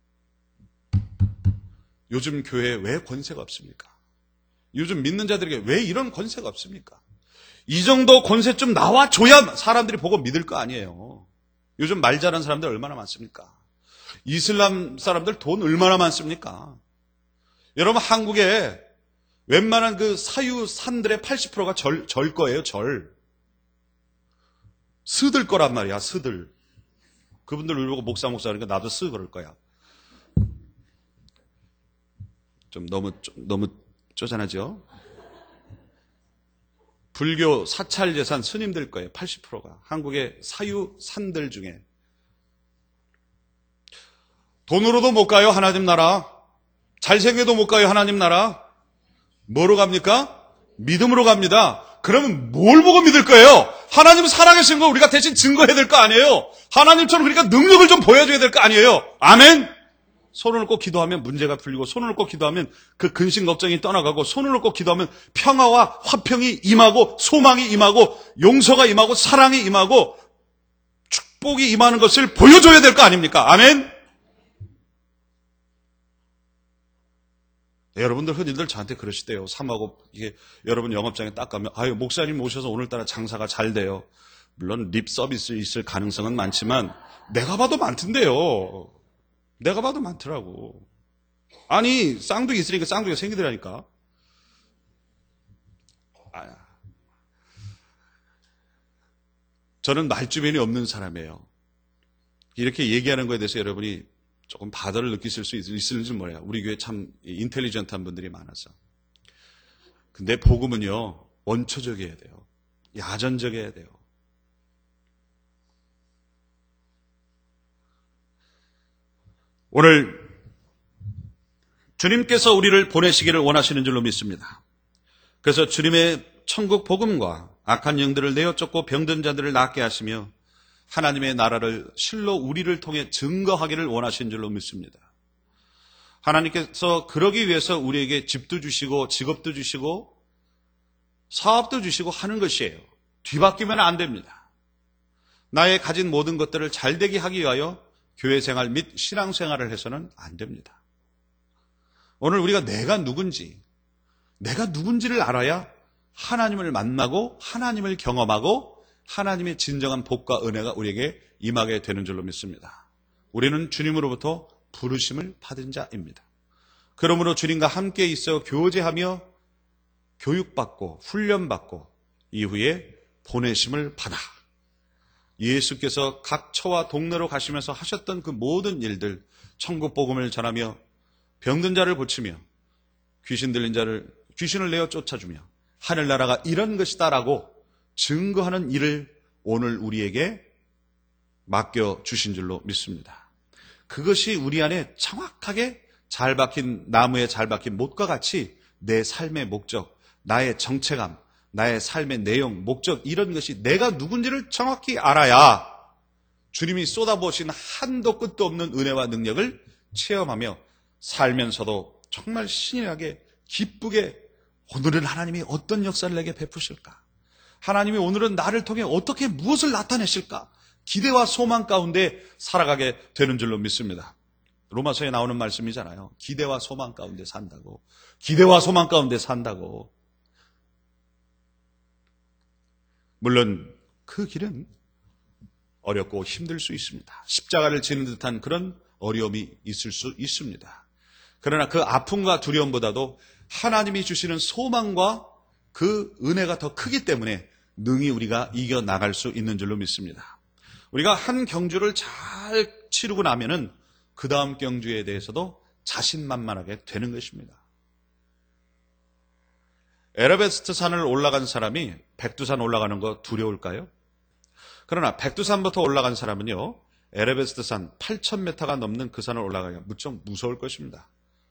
요즘 교회에 왜 권세가 없습니까? 요즘 믿는 자들에게 왜 이런 권세가 없습니까? 이 정도 권세 좀 나와줘야 사람들이 보고 믿을 거 아니에요. 요즘 말 잘하는 사람들 얼마나 많습니까? 이슬람 사람들 돈 얼마나 많습니까? 여러분 한국에 웬만한 그 사유 산들의 팔십 퍼센트가 절, 절 거예요. 절. 스들 거란 말이야. 스들. 그분들 우리 보고 목사 목사 그러니까 나도 스 그럴 거야. 좀 너무 좀 너무 쪼잔하죠? 불교 사찰 재산 스님들 거예요. 팔십 퍼센트가. 한국의 사유 산들 중에. 돈으로도 못 가요. 하나님 나라. 잘생겨도 못 가요. 하나님 나라. 뭐로 갑니까? 믿음으로 갑니다. 그러면 뭘 보고 믿을 거예요? 하나님 살아계신 거 우리가 대신 증거해야 될 거 아니에요? 하나님처럼 그러니까 능력을 좀 보여줘야 될 거 아니에요? 아멘? 손을 놓고 기도하면 문제가 풀리고 손을 놓고 기도하면 그 근심 걱정이 떠나가고 손을 놓고 기도하면 평화와 화평이 임하고 소망이 임하고 용서가 임하고 사랑이 임하고 축복이 임하는 것을 보여줘야 될 거 아닙니까? 아멘? 네, 여러분들 흔히들 저한테 그러시대요. 삼하고 이게 여러분 영업장에 딱 가면 아유 목사님 오셔서 오늘따라 장사가 잘 돼요. 물론 립 서비스 있을 가능성은 많지만 내가 봐도 많던데요. 내가 봐도 많더라고. 아니 쌍둥이 있으니까 쌍둥이가 생기더라니까. 아, 저는 말주변이 없는 사람이에요. 이렇게 얘기하는 거에 대해서 여러분이 조금 바다를 느끼실 수 있을지 몰라요. 우리 교회 참 인텔리전트한 분들이 많아서. 근데 복음은요, 원초적이어야 돼요. 야전적이어야 돼요. 오늘 주님께서 우리를 보내시기를 원하시는 줄로 믿습니다. 그래서 주님의 천국 복음과 악한 영들을 내어 쫓고 병든 자들을 낫게 하시며 하나님의 나라를 실로 우리를 통해 증거하기를 원하신 줄로 믿습니다. 하나님께서 그러기 위해서 우리에게 집도 주시고 직업도 주시고 사업도 주시고 하는 것이에요. 뒤바뀌면 안 됩니다. 나의 가진 모든 것들을 잘되게 하기 위하여 교회 생활 및 신앙 생활을 해서는 안 됩니다. 오늘 우리가 내가 누군지, 내가 누군지를 알아야 하나님을 만나고 하나님을 경험하고 하나님의 진정한 복과 은혜가 우리에게 임하게 되는 줄로 믿습니다. 우리는 주님으로부터 부르심을 받은 자입니다. 그러므로 주님과 함께 있어 교제하며 교육받고 훈련받고 이후에 보내심을 받아 예수께서 각 처와 동네로 가시면서 하셨던 그 모든 일들, 천국 복음을 전하며 병든 자를 고치며 귀신 들린 자를 귀신을 내어 쫓아주며 하늘나라가 이런 것이다라고 증거하는 일을 오늘 우리에게 맡겨주신 줄로 믿습니다. 그것이 우리 안에 정확하게 잘 박힌 나무에 잘 박힌 못과 같이 내 삶의 목적, 나의 정체감, 나의 삶의 내용, 목적 이런 것이 내가 누군지를 정확히 알아야 주님이 쏟아부으신 한도 끝도 없는 은혜와 능력을 체험하며 살면서도 정말 신실하게 기쁘게 오늘은 하나님이 어떤 역사를 내게 베푸실까? 하나님이 오늘은 나를 통해 어떻게 무엇을 나타내실까? 기대와 소망 가운데 살아가게 되는 줄로 믿습니다. 로마서에 나오는 말씀이잖아요. 기대와 소망 가운데 산다고. 기대와 소망 가운데 산다고. 물론 그 길은 어렵고 힘들 수 있습니다. 십자가를 지는 듯한 그런 어려움이 있을 수 있습니다. 그러나 그 아픔과 두려움보다도 하나님이 주시는 소망과 그 은혜가 더 크기 때문에 능히 우리가 이겨나갈 수 있는 줄로 믿습니다. 우리가 한 경주를 잘 치르고 나면은 그 다음 경주에 대해서도 자신만만하게 되는 것입니다. 에베레스트 산을 올라간 사람이 백두산 올라가는 거 두려울까요? 그러나 백두산부터 올라간 사람은요, 에베레스트 산 팔천 미터가 넘는 그 산을 올라가기가 무척 무서울 것입니다.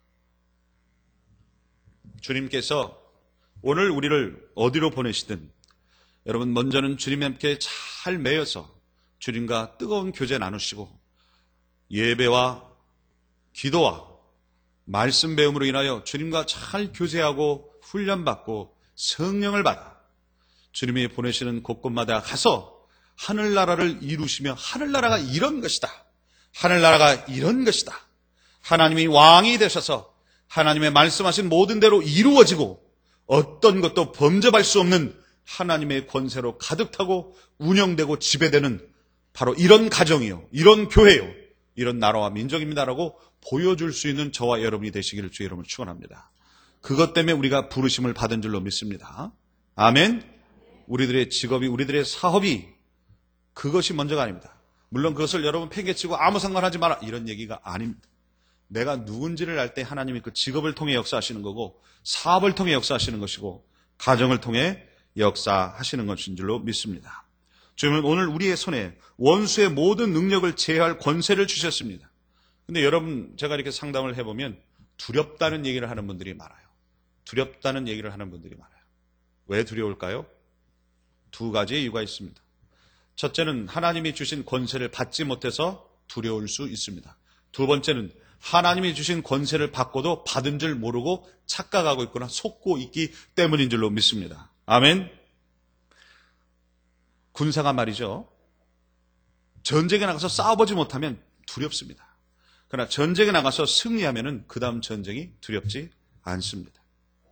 주님께서 오늘 우리를 어디로 보내시든 여러분 먼저는 주님과 함께 잘 매여서 주님과 뜨거운 교제 나누시고 예배와 기도와 말씀 배움으로 인하여 주님과 잘 교제하고 훈련받고 성령을 받아 주님이 보내시는 곳곳마다 가서 하늘나라를 이루시며 하늘나라가 이런 것이다. 하늘나라가 이런 것이다. 하나님이 왕이 되셔서 하나님의 말씀하신 모든 대로 이루어지고 어떤 것도 범접할 수 없는 하나님의 권세로 가득 타고 운영되고 지배되는 바로 이런 가정이요, 이런 교회요, 이런 나라와 민족입니다라고 보여줄 수 있는 저와 여러분이 되시기를 주의 이름으로 축원합니다. 그것 때문에 우리가 부르심을 받은 줄로 믿습니다. 아멘. 우리들의 직업이, 우리들의 사업이 그것이 먼저가 아닙니다. 물론 그것을 여러분 팽개치고 아무 상관하지 마라 이런 얘기가 아닙니다. 내가 누군지를 알 때 하나님이 그 직업을 통해 역사하시는 거고 사업을 통해 역사하시는 것이고 가정을 통해 역사하시는 것인 줄로 믿습니다. 주님은 오늘 우리의 손에 원수의 모든 능력을 제어할 권세를 주셨습니다. 근데 여러분 제가 이렇게 상담을 해보면 두렵다는 얘기를 하는 분들이 많아요. 두렵다는 얘기를 하는 분들이 많아요. 왜 두려울까요? 두 가지의 이유가 있습니다. 첫째는 하나님이 주신 권세를 받지 못해서 두려울 수 있습니다. 두 번째는 하나님이 주신 권세를 받고도 받은 줄 모르고 착각하고 있거나 속고 있기 때문인 줄로 믿습니다. 아멘. 군사가 말이죠. 전쟁에 나가서 싸워보지 못하면 두렵습니다. 그러나 전쟁에 나가서 승리하면 그 다음 전쟁이 두렵지 않습니다.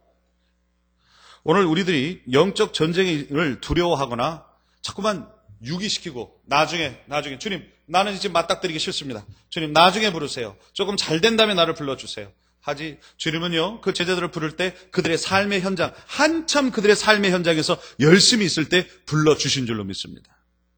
오늘 우리들이 영적 전쟁을 두려워하거나 자꾸만 유기시키고 나중에 나중에 주님 나는 이제 맞닥뜨리기 싫습니다. 주님 나중에 부르세요. 조금 잘 된다면 나를 불러주세요. 하지 주님은요 그 제자들을 부를 때 그들의 삶의 현장 한참 그들의 삶의 현장에서 열심히 있을 때 불러주신 줄로 믿습니다.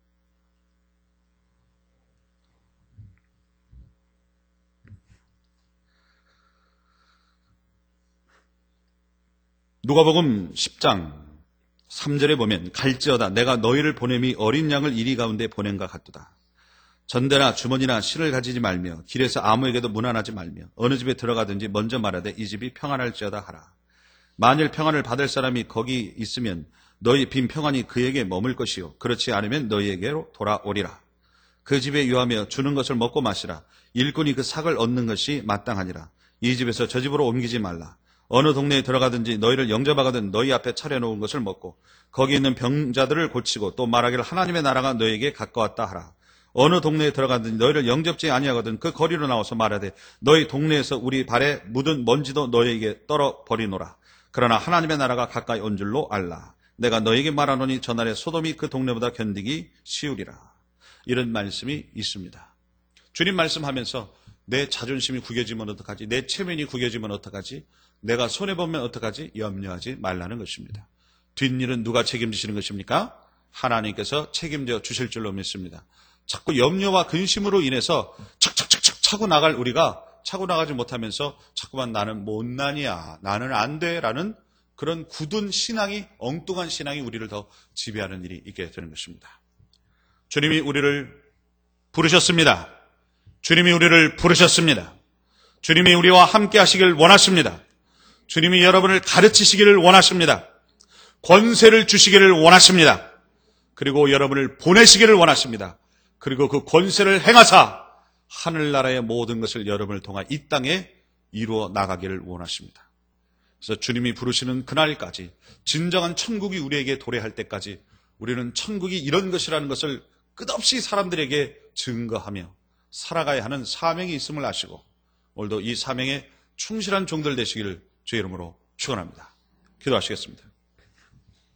누가복음 십 장 삼 절에 보면 갈지어다 내가 너희를 보냄이 어린 양을 이리 가운데 보낸과 같도다. 전대나 주머니나 실을 가지지 말며 길에서 아무에게도 문안하지 말며 어느 집에 들어가든지 먼저 말하되 이 집이 평안할지어다 하라. 만일 평안을 받을 사람이 거기 있으면 너희 빈 평안이 그에게 머물 것이요 그렇지 않으면 너희에게로 돌아오리라. 그 집에 유하며 주는 것을 먹고 마시라. 일꾼이 그 삭을 얻는 것이 마땅하니라. 이 집에서 저 집으로 옮기지 말라. 어느 동네에 들어가든지 너희를 영접하거든 너희 앞에 차려놓은 것을 먹고 거기 있는 병자들을 고치고 또 말하기를 하나님의 나라가 너희에게 가까웠다 하라. 어느 동네에 들어가든지 너희를 영접지 아니하거든 그 거리로 나와서 말하되 너희 동네에서 우리 발에 묻은 먼지도 너희에게 떨어버리노라. 그러나 하나님의 나라가 가까이 온 줄로 알라. 내가 너희에게 말하노니 전날에 소돔이 그 동네보다 견디기 쉬우리라. 이런 말씀이 있습니다. 주님 말씀하면서 내 자존심이 구겨지면 어떡하지? 내 체면이 구겨지면 어떡하지? 내가 손해보면 어떡하지? 염려하지 말라는 것입니다. 뒷일은 누가 책임지시는 것입니까? 하나님께서 책임져 주실 줄로 믿습니다. 자꾸 염려와 근심으로 인해서 착착착착 차고 나갈 우리가 차고 나가지 못하면서 자꾸만 나는 못난이야, 나는 안 돼 라는 그런 굳은 신앙이, 엉뚱한 신앙이 우리를 더 지배하는 일이 있게 되는 것입니다. 주님이 우리를 부르셨습니다. 주님이 우리를 부르셨습니다. 주님이 우리와 함께 하시길 원하십니다. 주님이 여러분을 가르치시기를 원하십니다. 권세를 주시기를 원하십니다. 그리고 여러분을 보내시기를 원하십니다. 그리고 그 권세를 행하사 하늘나라의 모든 것을 여러분을 통한 이 땅에 이루어 나가기를 원하십니다. 그래서 주님이 부르시는 그날까지 진정한 천국이 우리에게 도래할 때까지 우리는 천국이 이런 것이라는 것을 끝없이 사람들에게 증거하며 살아가야 하는 사명이 있음을 아시고 오늘도 이 사명에 충실한 종들 되시기를 주의 이름으로 축원합니다. 기도하시겠습니다.